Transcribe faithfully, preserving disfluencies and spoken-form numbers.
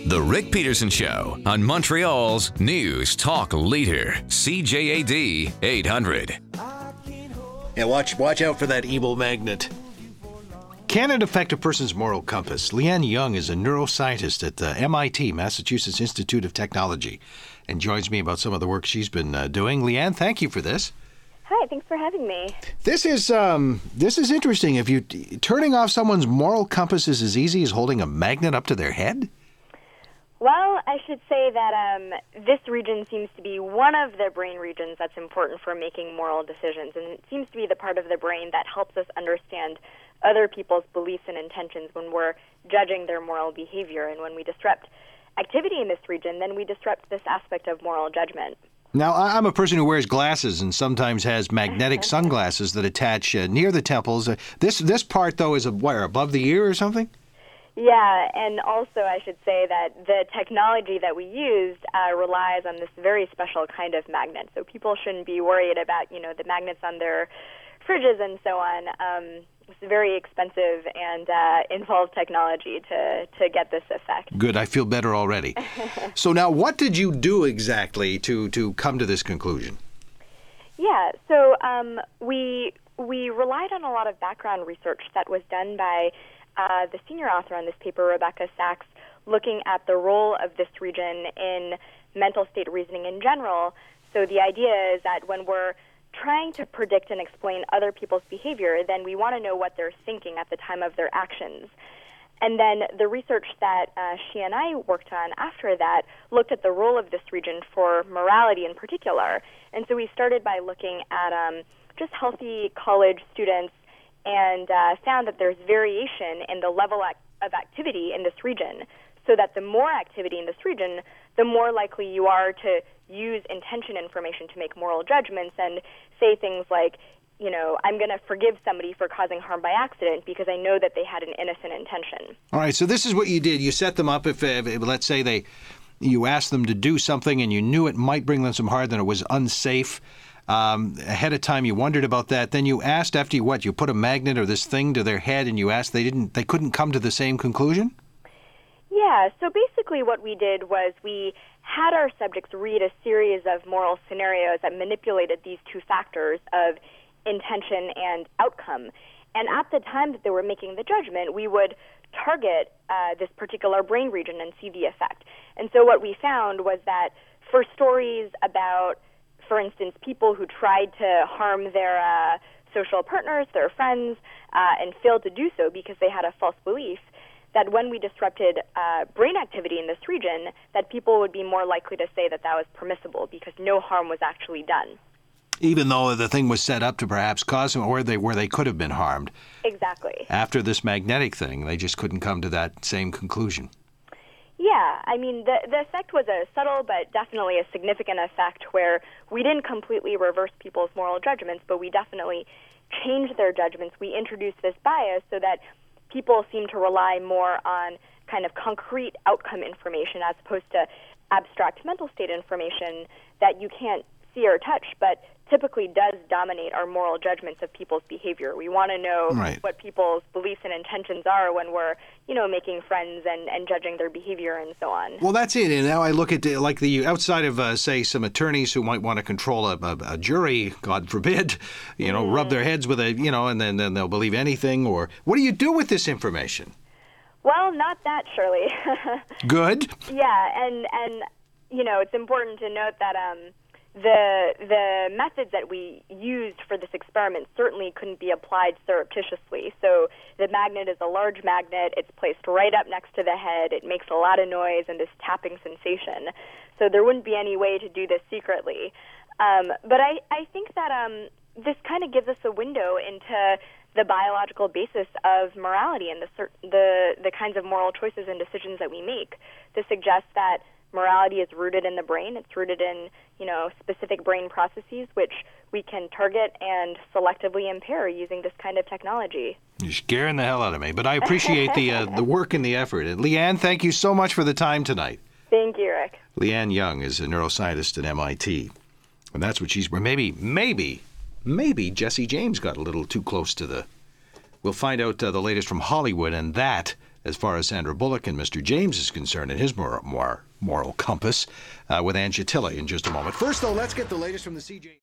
The Rick Peterson Show on Montreal's News Talk Leader, C J A D eight hundred. Yeah, watch watch out for that evil magnet. Can it affect a person's moral compass? Leanne Young is a neuroscientist at the M I T, Massachusetts Institute of Technology, and joins me about some of the work she's been uh, doing. Leanne, thank you for this. Hi, thanks for having me. This is um, this is interesting. If you turning off someone's moral compass is as easy as holding a magnet up to their head? Well, I should say that um, this region seems to be one of the brain regions that's important for making moral decisions, and it seems to be the part of the brain that helps us understand other people's beliefs and intentions when we're judging their moral behavior. And when we disrupt activity in this region, then we disrupt this aspect of moral judgment. Now, I'm a person who wears glasses and sometimes has magnetic sunglasses that attach uh, near the temples. Uh, this this part, though, is a, where, above the ear or something? Yeah, and also I should say that the technology that we used uh, relies on this very special kind of magnet. So people shouldn't be worried about, you know, the magnets on their fridges and so on. Um, it's very expensive and uh, involved technology to, to get this effect. Good, I feel better already. So now, what did you do exactly to, to come to this conclusion? Yeah, so um, we we relied on a lot of background research that was done by Uh, the senior author on this paper, Rebecca Sachs, looking at the role of this region in mental state reasoning in general. So the idea is that when we're trying to predict and explain other people's behavior, then we want to know what they're thinking at the time of their actions. And then the research that uh, she and I worked on after that looked at the role of this region for morality in particular. And so we started by looking at um, just healthy college students and uh, found that there's variation in the level ac- of activity in this region, so that the more activity in this region, the more likely you are to use intention information to make moral judgments and say things like, you know, I'm going to forgive somebody for causing harm by accident because I know that they had an innocent intention. All right, so this is what you did. You set them up. If, if let's say they, you asked them to do something and you knew it might bring them some harm, that it was unsafe. Um, ahead of time, you wondered about that. Then you asked after you what? You put a magnet or this thing to their head, and you asked. They didn't. They couldn't come to the same conclusion? Yeah. So basically, what we did was we had our subjects read a series of moral scenarios that manipulated these two factors of intention and outcome. And at the time that they were making the judgment, we would target uh, this particular brain region and see the effect. And so what we found was that for stories about, for instance, people who tried to harm their uh, social partners, their friends, uh, and failed to do so because they had a false belief, that when we disrupted uh, brain activity in this region, that people would be more likely to say that that was permissible because no harm was actually done. Even though the thing was set up to perhaps cause them, or they where they could have been harmed. Exactly. After this magnetic thing, they just couldn't come to that same conclusion. Yeah, I mean, the the effect was a subtle but definitely a significant effect where we didn't completely reverse people's moral judgments, but we definitely changed their judgments. We introduced this bias so that people seem to rely more on kind of concrete outcome information as opposed to abstract mental state information that you can't see or touch, but typically does dominate our moral judgments of people's behavior. We want to know right. what people's beliefs and intentions are when we're, you know, making friends and, and judging their behavior and so on. Well, that's it. And now I look at, like, the outside of, uh, say, some attorneys who might want to control a, a, a jury, God forbid, you know, mm. rub their heads with a, you know, and then, then they'll believe anything. Or what do you do with this information? Well, not that, Shirley. Good. Yeah, and, and, you know, it's important to note that um, The the methods that we used for this experiment certainly couldn't be applied surreptitiously. So the magnet is a large magnet. It's placed right up next to the head. It makes a lot of noise and this tapping sensation. So there wouldn't be any way to do this secretly. Um, but I, I think that um, this kind of gives us a window into the biological basis of morality and the, the, the kinds of moral choices and decisions that we make. This suggests that morality is rooted in the brain. It's rooted in, you know, specific brain processes, which we can target and selectively impair using this kind of technology. You're scaring the hell out of me, but I appreciate the uh, the work and the effort. And Leanne, thank you so much for the time tonight. Thank you, Rick. Leanne Young is a neuroscientist at M I T, and that's what she's. Maybe, maybe, maybe Jesse James got a little too close to the. We'll find out uh, the latest from Hollywood, and that as far as Sandra Bullock and Mister James is concerned, in his moral, moral compass, uh, with Ange Tilley in just a moment. First, though, let's get the latest from the C J.